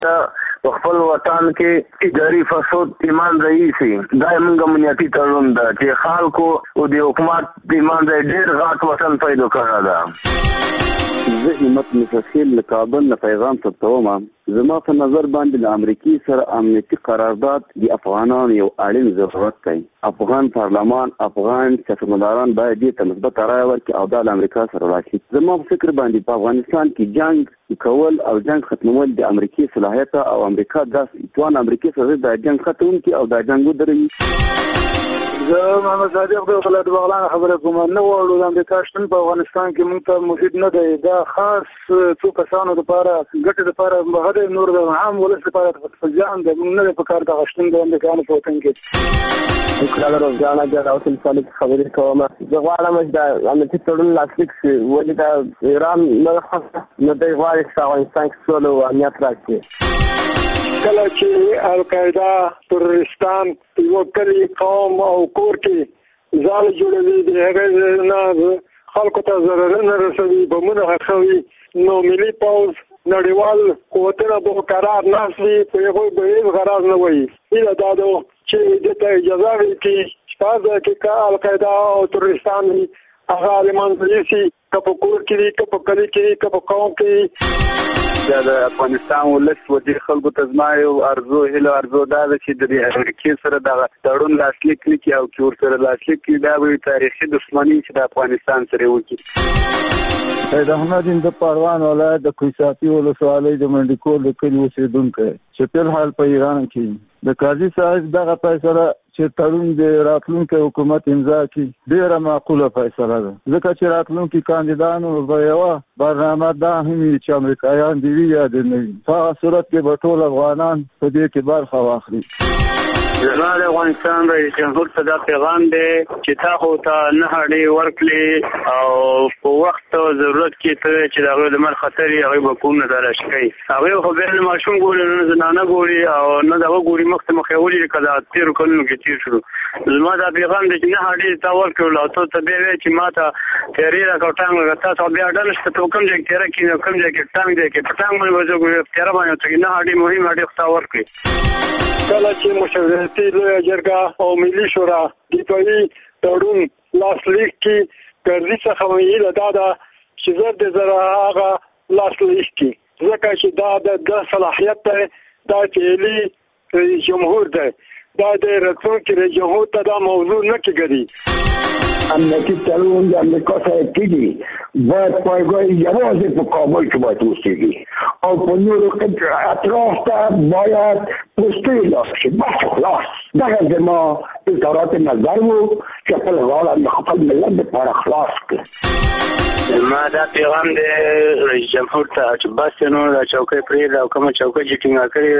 په خپل وطن کې اداري فساد ایمان رئیسي دا موږ امنیتي تړون ده چې خلکو او د حکومت د ایمان ډېر غاټ وطن پیدا کړی ده. زه همت مفصل له کابل نه پیغام ثبتوم. زما په نظر باندې د امریکای سره امنیتي قرارداد د افغانانو یو اړین ضرورت دی. افغان پارلمان افغان سیاستمداران باید دې ته مثبت رایه ورکړي او د امریکا سره راشي. زما په فکر باندې په افغانستان کې جنگ کول او جنگ ختمول د امریکای صلاحیت او امریکا د توان امریکای سره د جنگ ختمون کې او د جنگ ودرې. زه محمد صادق د خلک بغلان خبره کوم. نه وړو د امریکا شتون په افغانستان کې موږ ته مفید نه دی. دا خاص څو کسانو لپاره ګټه لپاره بغیر نور د عام ولس لپاره ځان د موږ نه په کار د غشتون د امریکا په وطن کې کله روزانه د اوسل صالح خبرې کوم. زه غواړم چې د امریکا تړون لاسلیک شي ولې د ایران نه د غواړي چې افغانستان کې سوله او امنیت راشي. کله چې القاعده تروریستان یو کلی قوم او کور کې ځال جوړوي د هغه نه خلکو ته ضرر نه رسوي بمونه خښوي نو ملي پوز نړیوال قوتونه به قرار ناسي په یو به غرض نه وي. دا دادو چې د اجازه ورکړي چې که القاعده او تروریستان هغه علمان رئیسي کپو کور کې کپو کلی کې کپو قوم کې د افغانستان ولس و دې خلکو ته زما یو ارزو دا ده چې د امریکای سره د تړون لاسلیک کړي او چې ورسره لاسلیک کړي دا به تاریخي دښمني چې د افغانستان سره وکړي. سید احمد د پروان ولایت د کویساپي ولسوالۍ د منډیکول د کلي اوسېدونکی چې په حال په ایران کې د قاضي صاحب دغه فیصله چې تړون د راتلونکي حکومت امضا کړي ډېره معقوله فیصله ده ځکه چې راتلونکي کاندیدانو به یوه برنامه دا هم وي چې امریکایان دې وي یا دې نه وي. په هغه صورت کې به ټول افغانان په دې کې برخه واخلي. زما د افغانستان رئیس جمهور ته دا پیغام دی چې تاسو ته نه هډې ورکړي او په وخت او ضرورت کې ته چې دا غوړ د مر خطر یې هغه حکومت دراش کوي. هغه خو به نه ماشوم ګوري نه زنانه ګوري او نه دا ګوري مخ ولې کدا تیر کولو کې تیر شو. زما دا پیغام دی چې نه هډې تا ورکړل او ته به وي چې ماته تیرې را کوټانګ غتا ته بیا ډل ست ته کوم ځای کې راکې کوم ځای کې ټانګ دی کې ټانګ باندې وځو تیر باندې ته نه هډې مهم هډې تا ورکړي. کله چې مشورتي لویه جرګه او ملي شورا دفاعي تړون لاسلیک کړي ګرځي څخه ویل دا ده چې زر د زره هغه لاسلیک کړي ځکه چې دا صلاحیت دی دا چې رئیس جمهور دی دا د راتلونکي رئیس جمهور ته دا موضوع نه کېږي. امنیتي تړون د امریکا سره کېږي باید پایګاه یوازې په کابل کې باید اوسېږي او په نورو اطراف ته باید پوستې لاس شي. بس خلاص دغه زما اظهارات نظر و چې خپل غاړه خپل ملت لپاره خلاص کړي. ما دا پیغام دی رئیس جمهور ته چې بس نو دا چوکۍ پرېږده او کومه چوکۍ چې ټینګه کړې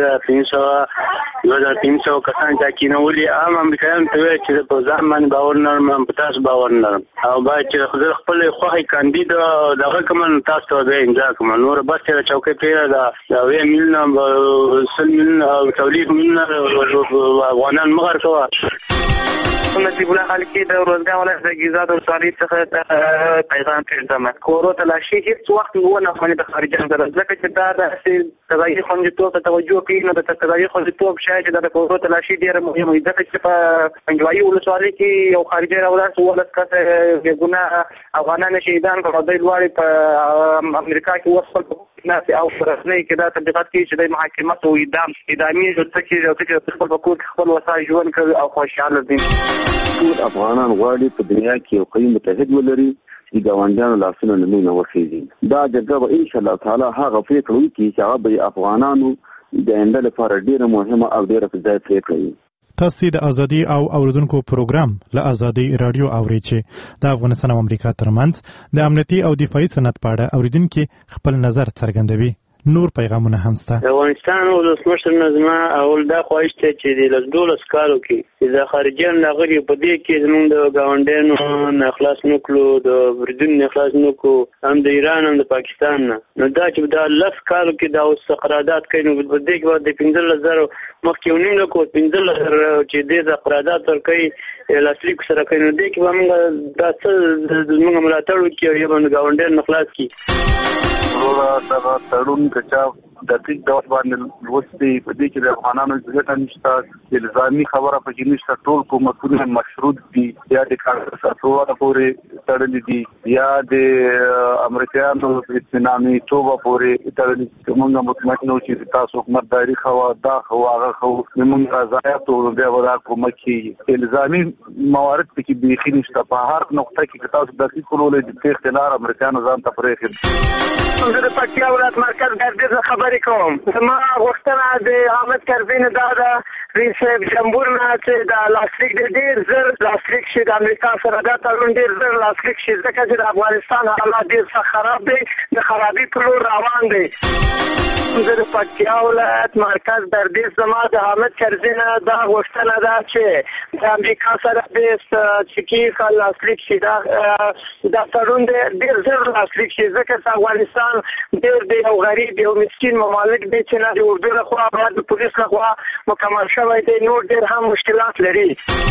ده 300 کسان چې کېنولي عام امریکایان ته وایي چې په ځان باندې باور نه لرم په تاسو باور نه لرم او باید چې خپل خوښې کاندید دغه کوم تاسو ته به امضا کوم نور بس چې چوکۍ پرېږده دا وی ملنا سل ملنا او تولید ملنا افغانان مغر کوه. نصیب الله خالقی د روزګار ولایت د ګیزاد ولسوالۍ څخه پیغام پرېږدم. کورو تلاشي هیڅ وخت ونه خونې د خارجیانو سره ځکه چې دا د قضایي خوندیتوب ته توجه کوي نو د قضایي خوندیتوب شاید چې د کورو تلاشي ډېره مهمه وي ځکه چې په پنجوایي ولسوالۍ کې یو خارجي راولاړ 16 کسه بېګناه افغانان شهیدان کړل. دوی لوړې په امریکا کې وصل ناس او رسنۍ کې دا تبلیغات کوي چې د محاکمت او اعدامي چې خپل په کور کې خپل وسایل ژوند کوي او خوشحاله دي. ټول افغانان غواړي په دنیا کې یو قوي متحد ولري چې ګاونډیانو لاسونه له موږ نه وخېږي. دا جګړه به انشاءالله تعالی هغه پرېکړه وکړي چې هغه به افغانانو د آینده لپاره ډېره مهمه او ډېره په ځای پرېکړه وي. تاسو د ازادي او اوریدونکو پروګرام له ازادي رادیو اوري چې د افغانستان او امریکا ترمنځ د امنیتي او دفاعي صنعت په اړه اوریدونکو خپل نظر څرګندوي. نور پیغامونه هم شته. د افغانستان ولسمشر نظما اول دا خواهش ته چې د لږ کالو کې د خارجيان لغړي په دې کې زموږ د گاونډیانو نه خلاص نکړو د بریدون نه خلاص نکړو هم د ایران هم د پاکستان نه نو دا چې دا 10 کالو کې دا اوس قرارداد کوي نو په دې کې د 15000 مخکې ونیم نو کو 15000 چې د قرارداد تر کوي لاسلیک سره کوي نو دې کې موږ دا څه موږ ملاتړ وکړو یو باندې گاونډیان نه خلاص کی دا تړون کچا دقیق ډول باندې لوستي په دې کې د افغانانو ځکه نشته الزامي خبره پکې نشته ټول کومکونه مشروط دي یا د کانګرس اصوات پورې تړلې دي یا د امریکایانو د اطمیناني توبه پورې تړلې دي موږ مطمئن نو چې تاسو حکومتداري خو دا خو هغه خو موږ رضایت او بیا ودا کومکي الزامي موارد پکې بيخي نشته په هر نقطه کې تاسو دقیق کولای دي چې اختیار امریکایانو ځان ته پرېږدي زه د پکتیا ولایت مرکز ګردیز خبرې کوم زما غوښتنه د حامد کرزي نه دا ده رئیس جمهور نه چې د لاسلیک ډېر زر لاسلیک شي د امریکا سره دا تړون ډېر زر لاسلیک شي ځکه چې د افغانستان حالات ډېر سخت خراب دی د خرابي په لور روان دی زه د پکتیا ولایت مرکز ګردیز زما د حامد کرزي نه دا غوښتنه ده چې د امریکا سره چې کې لاسلیک شي دا تړون ډېر زر لاسلیک شي ځکه چې افغانستان ډېر دی او غریب یو مسکین ممالک دی چې نه د اردو لخوا باید د پولیس لخوا مکمل شوی دی نور ډېر هم مشکلات لري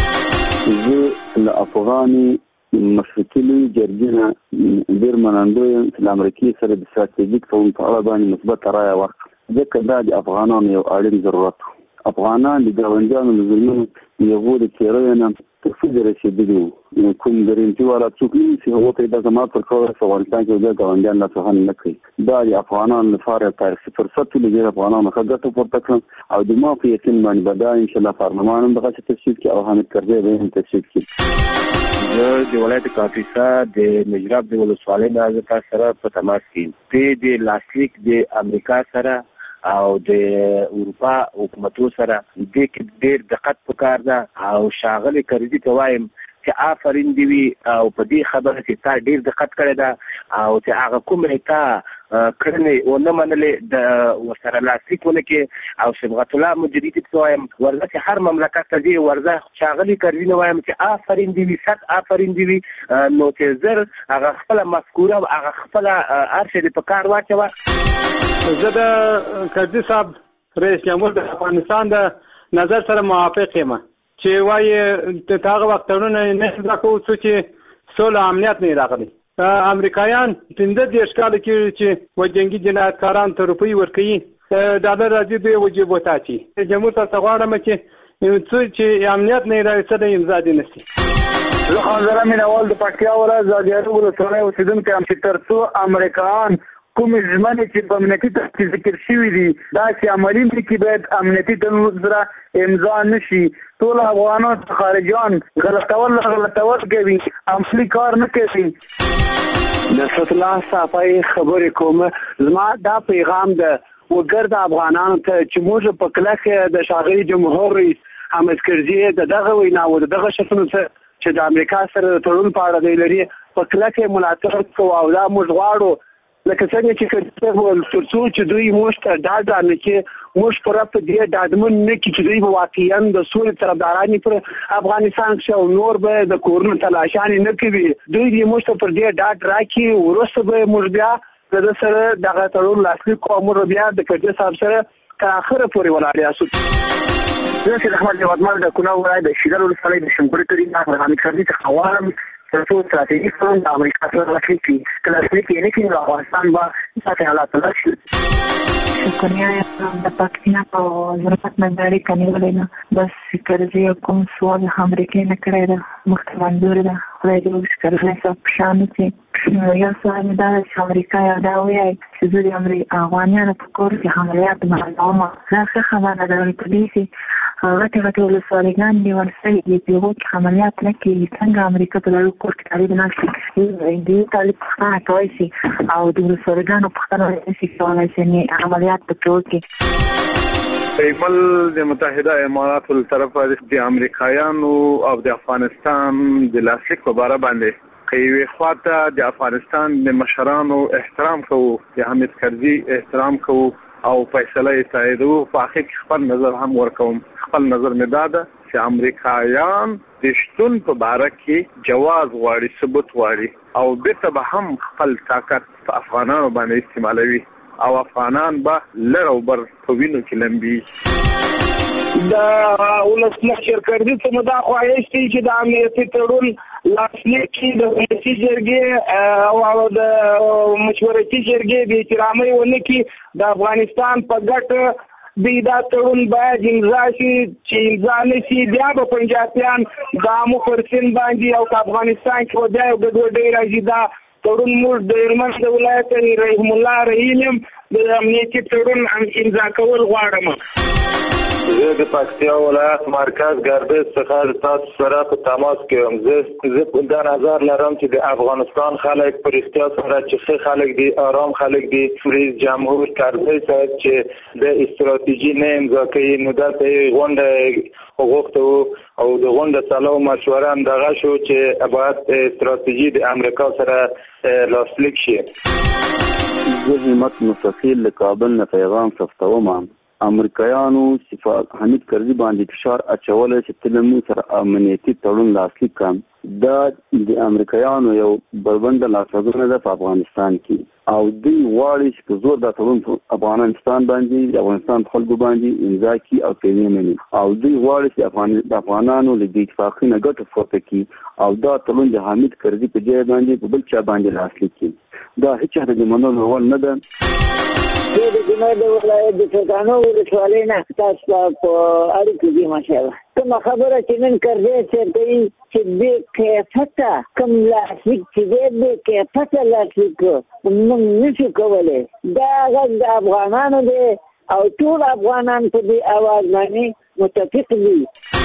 زه له افغاني مشرکلي جرګې ډېر منندوی یم چې له امریکې سره د ستراتیژیک تړون په اړه باندې مثبته رایه ورکړه ځکه دا د افغانانو یو اړین ضرورت و افغانان د ګاونډیانو له ظلمونو د هغو د تېریو نه تفصیل رسېدلي وو کوم ګرنټي والا څوک نه چې هغو ته یې دا زما پر کار په افغانستان کې بیا ګاونډیان لاسوهنه نه کوي دا د افغانانو لپاره یو تاریخي فرصت و ډېر افغانانو ښه ګټه پورته کړم او د ما په یقین باندې به دا انشاءالله پارلمان هم دغسې تصویب کړي او حامد کرزی به هم تصویب کړي زه د ولایت کاپیسا د نجراب د ولسوالۍ نه زه تاسو سره په تماس کې د لاسلیک د امریکا سره او د اروپا حکومتو سره د ډېر دقت پکار ده او شاغلي کرزي ته وایم چې آفرین دی وي او په دې خبره چې تا ډېر دقت کړی ده او چې هغه کومې تا کړنې ونه منلې د ورسره لاسلیک ونه کې او صبغت الله مجدي ته وایم ورځه چې هر مملکت ته دی ورځه شاغلي کرزي نه وایم چې آفرین دی وي صد آفرین دی وي نو چې زر هغه خپله مفکوره هغه خپله هر شی دې په کار واچوه زه د کرزي صاحب رئیس جمهور د افغانستان د نظر سره موافق یم چې وایي د هغه وخت تړون نه اصلاح کوو څو چې سوله امنیت نه راغلی امریکایان 15 کاله کې چې جنګي جنایتکاران ته روپۍ ورکوي ډالر راځي دوی وجیب وټاچي جمهور ته غواړم چې څو چې امنیت نه راځي امضا دې نشي زه خان زره مینوال د پکتیا ولایت زاګیارو ولسوالۍ اوسېدونکی یم چې تر څو امریکایان کومې ژمنې چې په امنیتي تړون ذکر شوي دي دا چې عملي نه کړي باید امنیتي تړون سره امضا نه شي ټول افغانان خارجیان غلطول کوي عملي کار نه کوي د فتلا صافای خبرې کوم زما دا پیغام ده وګر د افغانانو ته چې موږ په کلکه د شاغلي جمهور رئیس حامد کرزي دغه وینا او دغه شخصونو ته چې د امریکا سره تړون په اړه دی لري په کلکه ملاتړ کوو او دا موږ غواړو لکه څنګه چې کړي تر څو چې دوی موږ ته ډاډ نه کې موږ پر په دې ډاډمن نه کې چې دوی واقعا د سولې طرفداران پر افغانستان کې او نور به د کورونو تلاشانې نه کوي دوی دې موږ ته پر دې ډاډ راکړي ورسته به موږ بیا د سره دغه تړون لاسلیک کوو موږ بیا د کرزي صاحب سره تر اخره پورې ولاړ یاسو زه چې احمد یوادمل د کونړ ولایت د شیدل ولسوالۍ د شنکوري کلي نه حامد کرزي څخه غواړم ترڅو ستراتیژیک تړون د امریکا سره لاسلیک کړي که لاسلیک یې نه کړي نو افغانستان به داسې حالات ته راشي شکریه د پکتیا په ضرورت منداري کنیولې نه بس کرزي کوم سوال امریکې نه کړی ده مخکې منظور ده خدای دې وکړي کرزي صاحب په شان چې یو سوال مې دا ده چې امریکا یو دا وایي چې زه د افغانیانو په کور کې عملیات معلومه دا ښه خبره ده په دې چې غټې ولسوالۍ نیول شوي دي په هغو کې عملیات نه کېږي څنګه امریکا په دغه کور کې طالب ناست دې طالب پوښتنه کولی شي او د ولسوالیګانو پوښتنه نشي کولی چې عملیات پکې وکړي ایمل د متحده اماراتو له طرفه د امریکایانو او د افغانستان د لاسلیک په باره باندې که یوې خواته د افغانستان د مشرانو احترام کوو د حامد کرزي احترام کوو او فیصله یې تاییدوو په هغې کې خپل نظر هم ورکوم خپل نظر مې دا ده چې امریکایان د شتون په باره کې جواز غواړي ثبوت غواړي او بیرته به هم خپل طاقت په افغانانو باندې استعمالوي او افغانان به لر او بر په وینو کې لمبي. د ولسمشر کرزي څخه مدا خواهش دی چې د امنیتي تړون لاسلیک کړي، د ولسي جرګې او د مشورتي جرګې بې احترامي ونه کړي. د افغانستان په ګټه دا تړون باید امضا شي، چې امضا نه شي بیا به پنجابیان د عامو پر سیند باندې او په افغانستان کې بیا یو ګډوډي راځي. دا تړون موږ د هلمند د ولایت رحیم الله رحیم یم د امنیتي تړون امضا کول غواړم. زه د پکتیا ولایت مرکز ګردیز څخه تاسو سره په تماس کې یم. زه دا نظر لرم چې د افغانستان خلک په رښتیا سره چې ښه خلک دي، آرام خلک دي. رئیس جمهور کرزي صاحب چې د استراتیژي نه امضا کوي، نو دلته یې غونډه غوښته او د غونډه سلا او مشوره هم دغه شو چې باید استراتیژي د امریکا سره لاسلیک شي. زه همت مستقیل له کابل نه پیغام ثبتوم. امریکایانو حامد کرزي باندې فشار اچولی چې تلمو سره امنیتي تړون لاسلیک کړم. دا د امریکایانو یو بربنده لاسوهنه ده په افغانستان کې، او دوی غواړي چې په زور دا تړون افغانستان باندې د افغانستان خلکو باندې امضا کړي او پرې ومني، او دوی غواړي چې د افغانانو له دې اتفاقي نه ګټه پورته کړي او دا تړون د حامد کرزي په ځای باندې په بل چا باندې لاسلیک کړي. دا هیڅ چا د منلو وړ نه ده. زه د کونړ د ولایت د چوکانو ولسوالۍ نه تاسو په اړیکو کې ماشاءالله کومه خبره چې نن کرزي صاحب کوي چې بې کیفته کوم لاسلیک چې دی بې کیفته لاسلیک موږ نشو کولی. دا غږ د افغانانو دی او ټول افغانان په دې اواز باندې متفق دي.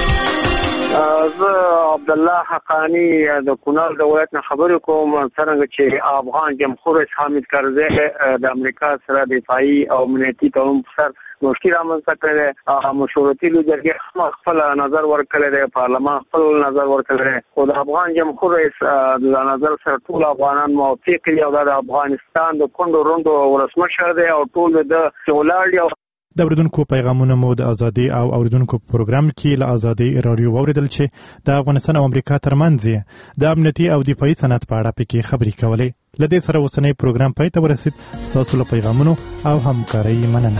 زه عبدالله حقانی د کونړ د ولایت نه خبرې کوم. څرنګه چې افغان جمهور رئیس حامد کرزي د امریکا سره دفاعي او امنیتي تړون په سر مشکل رامنځته کړی دی، مشورتي جرګې خپل نظر ورکړی دی، پارلمان خپل نظر ورکړی دی، خو د افغان جمهور رئیس د نظر سره ټول افغانان موافق دي او دا د افغانستان د کونډو روندو ولسمشر دی او ټول د ولاړ دي. د اوریدونکو پیغامونه مو د ازادي او اوریدونکو پروګرام کې له ازادي رادیو واوریدل چې د افغانستان او امریکا ترمنځ د امنیتي او دفاعي صنعت په اړه پکې خبرې کولې. له دې سره اوسنی پروګرام پای ته ورسید. ستاسو له پیغامونو او همکارۍ مننه.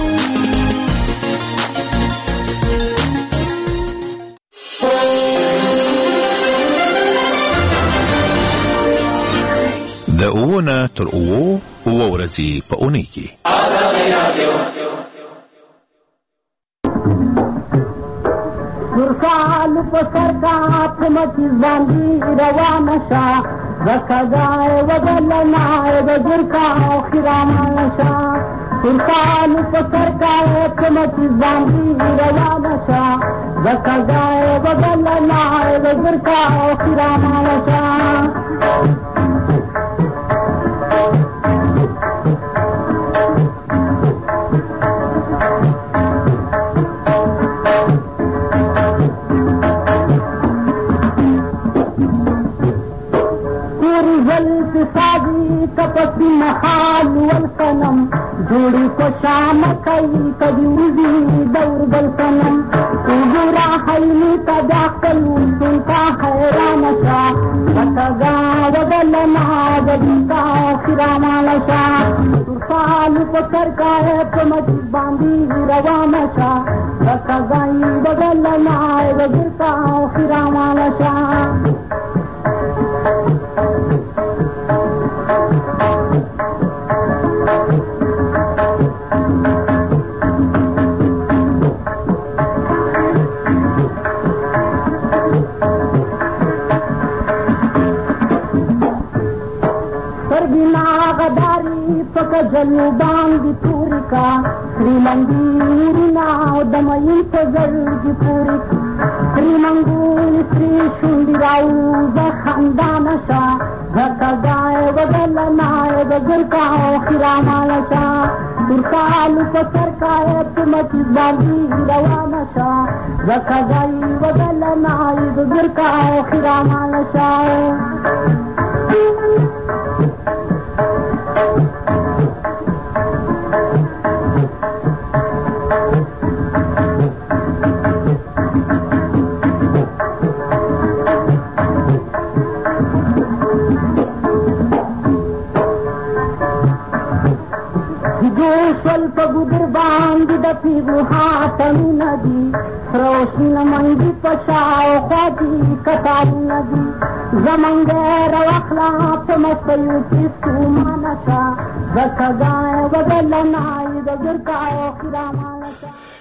د اوونه تر اوو ورځې په اونۍ کې نورخال په سر کا مچ باندې روانه شا زکګای وګلنای د ګرکا خرامه شا نورخال په سر کا مچ باندې روانه شا زکګای وګلنای د ګرکا خرامه شا تپسی محال والقلم جوڑی کو شام کئی کبھی وزی دور بلکنم اجورا حیلی تداخلو سنکا حیران شا وطگا وگلنا وگیتا خرامان شا سال پکر کا ہے پمجی باندی روان شا وطگائی وگلنا وگیتا خرامان شا جلوبان دی پوری کا سریمنگی ناو دمائی تزر دی پوری سریمنگون سری شوندی راو دا خاندان شا زکا گائے وگلنائے دگر کا خرامان شا ترکالو پسر کائے تمچی باندی روان شا زکا گائی وگلنائے دگر کا خرامان شا پیغو هاتنو ندی روشن منگی پشاو خودی کتابو ندی زمانگر وقلا پمسیو پیسو منشا زکگائے وگلنائی دگرکاو خیرامانشا